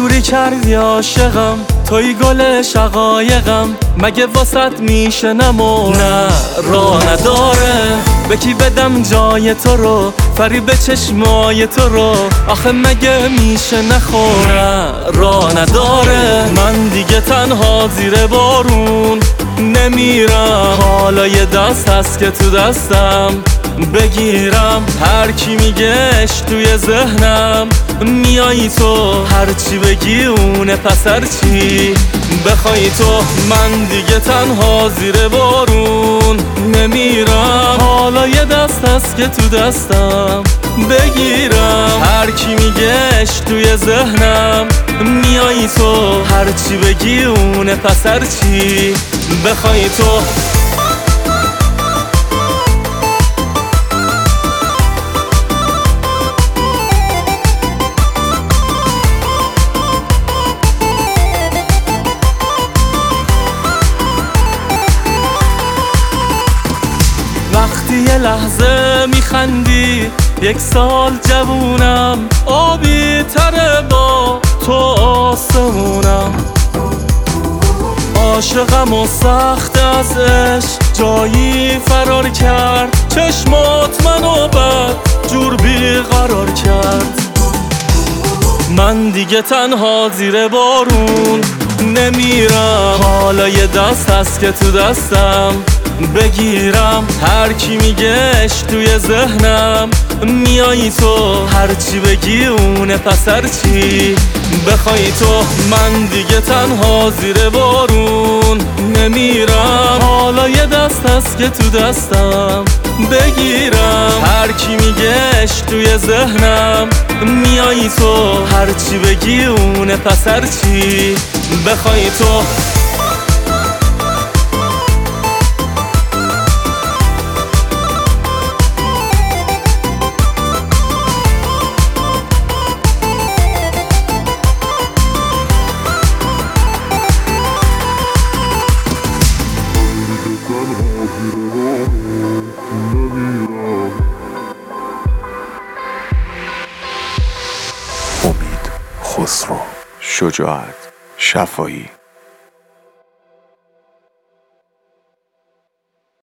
جوری کردی عاشقم، توی گل شقایقم، مگه واسط میشنم و نه راه نداره به کی بدم جای تو رو، فریب چشمای تو رو، آخه مگه میشه نخوره راه نداره. من دیگه تنها زیر بارون نمیرم، حالا یه دست هست که تو دستم بگیرم. هر کی میگهش توی ذهنم میایی تو، هرچی بگی اونه پس هرچی بخوای تو. من دیگه تنها زیر بارون نمیرم، حالا یه دست هست که تو دستم بگیرم. هر کی میگهش توی ذهنم میایی تو، هرچی بگی اونه پس هرچی بخوای تو. وقتی یه لحظه میخندی، 1 سال جوونم، آبی تره با تو آسمونم. عاشقم و سخت از عشق جایی فرار کرد، چشمات منو بد جور بیقرار کرد. من دیگه تنها زیر بارون نمیرم، حالا یه دست هست که تو دستم بگیرم. هر کی میگهش توی ذهنم میایی تو، هرچی بگی اونه پس هرچی بخوای تو. من دیگه تنها زیر بارون نمیرم، حالا یه دست هست که تو دستم بگیرم. هر کی میگهش توی ذهنم میایی تو، هرچی بگی اونه پس هرچی بخوای تو. امید خسرو، شجاعت شفایی.